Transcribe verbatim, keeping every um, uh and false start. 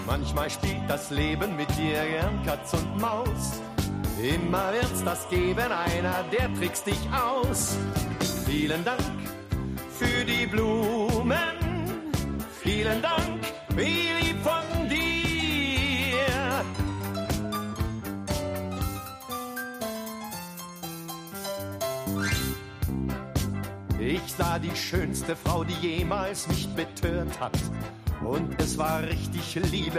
Manchmal spielt das Leben mit dir gern Katz und Maus. Immer wird's das geben, einer, der trickst dich aus. Vielen Dank für die Blumen. Vielen Dank, wie lieb von dir. Ich sah die schönste Frau, die jemals mich betört hat. Und es war richtig Liebe